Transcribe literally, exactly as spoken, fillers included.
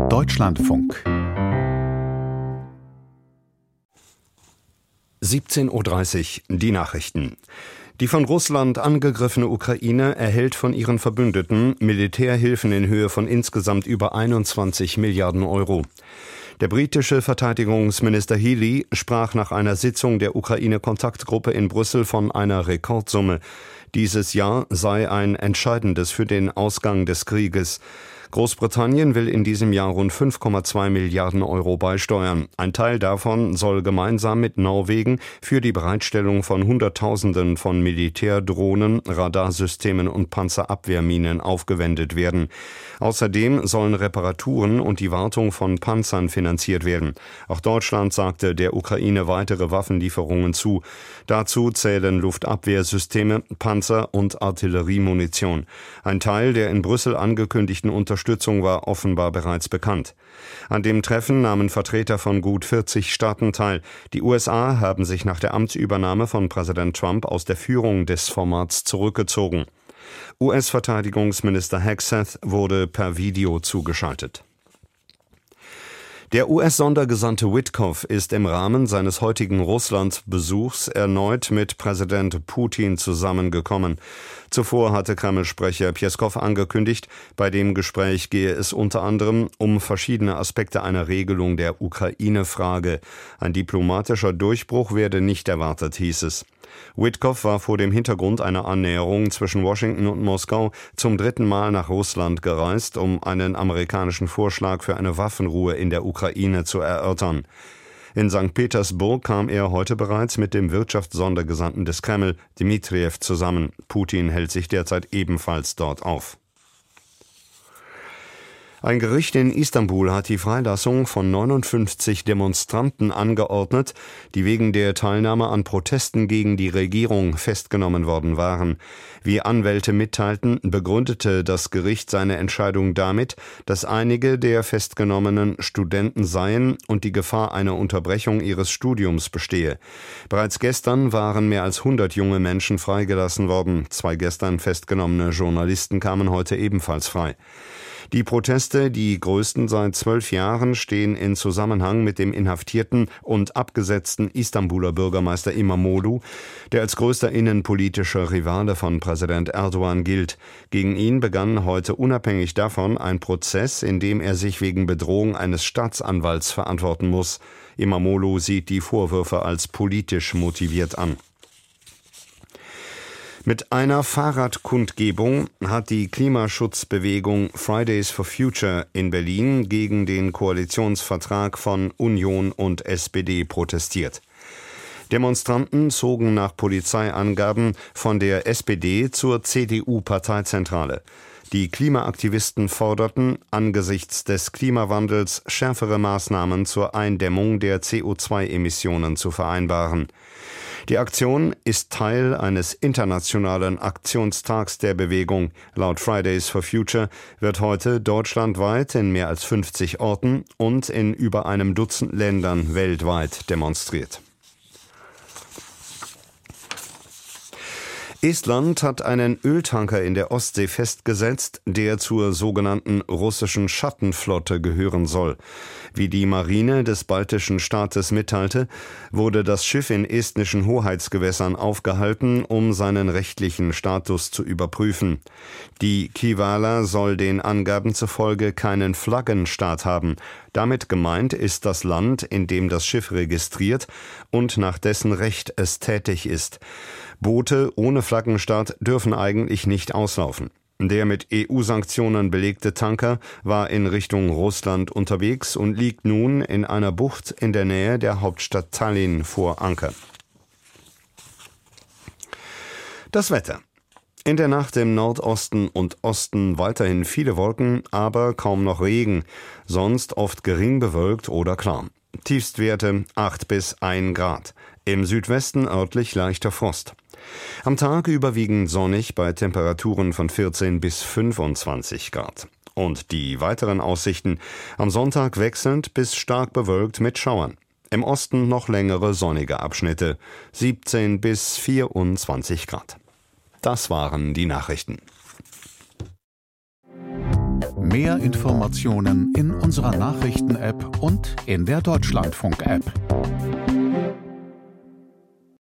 Deutschlandfunk. siebzehn Uhr dreißig, die Nachrichten. Die von Russland angegriffene Ukraine erhält von ihren Verbündeten Militärhilfen in Höhe von insgesamt über einundzwanzig Milliarden Euro. Der britische Verteidigungsminister Healey sprach nach einer Sitzung der Ukraine-Kontaktgruppe in Brüssel von einer Rekordsumme. Dieses Jahr sei ein entscheidendes für den Ausgang des Krieges. Großbritannien will in diesem Jahr rund fünf Komma zwei Milliarden Euro beisteuern. Ein Teil davon soll gemeinsam mit Norwegen für die Bereitstellung von Hunderttausenden von Militärdrohnen, Radarsystemen und Panzerabwehrminen aufgewendet werden. Außerdem sollen Reparaturen und die Wartung von Panzern finanziert werden. Auch Deutschland sagte der Ukraine weitere Waffenlieferungen zu. Dazu zählen Luftabwehrsysteme, Panzer und Artilleriemunition. Ein Teil der in Brüssel angekündigten Unterstützung Unterstützung war offenbar bereits bekannt. An dem Treffen nahmen Vertreter von gut vierzig Staaten teil. Die U S A haben sich nach der Amtsübernahme von Präsident Trump aus der Führung des Formats zurückgezogen. U S-Verteidigungsminister Hegseth wurde per Video zugeschaltet. Der U S-Sondergesandte Witkoff ist im Rahmen seines heutigen Russland-Besuchs erneut mit Präsident Putin zusammengekommen. Zuvor hatte Kreml-Sprecher Pjeskow angekündigt, bei dem Gespräch gehe es unter anderem um verschiedene Aspekte einer Regelung der Ukraine-Frage. Ein diplomatischer Durchbruch werde nicht erwartet, hieß es. Witkoff war vor dem Hintergrund einer Annäherung zwischen Washington und Moskau zum dritten Mal nach Russland gereist, um einen amerikanischen Vorschlag für eine Waffenruhe in der Ukraine zu erörtern. In Sankt Petersburg kam er heute bereits mit dem Wirtschaftssondergesandten des Kreml, Dmitriew, zusammen. Putin hält sich derzeit ebenfalls dort auf. Ein Gericht in Istanbul hat die Freilassung von neunundfünfzig Demonstranten angeordnet, die wegen der Teilnahme an Protesten gegen die Regierung festgenommen worden waren. Wie Anwälte mitteilten, begründete das Gericht seine Entscheidung damit, dass einige der Festgenommenen Studenten seien und die Gefahr einer Unterbrechung ihres Studiums bestehe. Bereits gestern waren mehr als hundert junge Menschen freigelassen worden. Zwei gestern festgenommene Journalisten kamen heute ebenfalls frei. Die Proteste, die größten seit zwölf Jahren, stehen in Zusammenhang mit dem inhaftierten und abgesetzten Istanbuler Bürgermeister İmamoğlu, der als größter innenpolitischer Rivale von Präsident Erdogan gilt. Gegen ihn begann heute unabhängig davon ein Prozess, in dem er sich wegen Bedrohung eines Staatsanwalts verantworten muss. İmamoğlu sieht die Vorwürfe als politisch motiviert an. Mit einer Fahrradkundgebung hat die Klimaschutzbewegung Fridays for Future in Berlin gegen den Koalitionsvertrag von Union und S P D protestiert. Demonstranten zogen nach Polizeiangaben von der S P D zur C D U-Parteizentrale. Die Klimaaktivisten forderten, angesichts des Klimawandels schärfere Maßnahmen zur Eindämmung der C O zwei Emissionen zu vereinbaren. Die Aktion ist Teil eines internationalen Aktionstags der Bewegung. Laut Fridays for Future wird heute deutschlandweit in mehr als fünfzig Orten und in über einem Dutzend Ländern weltweit demonstriert. Estland hat einen Öltanker in der Ostsee festgesetzt, der zur sogenannten russischen Schattenflotte gehören soll. Wie die Marine des baltischen Staates mitteilte, wurde das Schiff in estnischen Hoheitsgewässern aufgehalten, um seinen rechtlichen Status zu überprüfen. Die Kivala soll den Angaben zufolge keinen Flaggenstaat haben. Damit gemeint ist das Land, in dem das Schiff registriert und nach dessen Recht es tätig ist. Boote ohne Flaggenstaat dürfen eigentlich nicht auslaufen. Der mit E U-Sanktionen belegte Tanker war in Richtung Russland unterwegs und liegt nun in einer Bucht in der Nähe der Hauptstadt Tallinn vor Anker. Das Wetter. In der Nacht im Nordosten und Osten weiterhin viele Wolken, aber kaum noch Regen, sonst oft gering bewölkt oder klar. Tiefstwerte acht bis ein Grad. Im Südwesten örtlich leichter Frost. Am Tag überwiegend sonnig bei Temperaturen von vierzehn bis fünfundzwanzig Grad. Und die weiteren Aussichten: am Sonntag wechselnd bis stark bewölkt mit Schauern. Im Osten noch längere sonnige Abschnitte, siebzehn bis vierundzwanzig Grad. Das waren die Nachrichten. Mehr Informationen in unserer Nachrichten-App und in der Deutschlandfunk-App.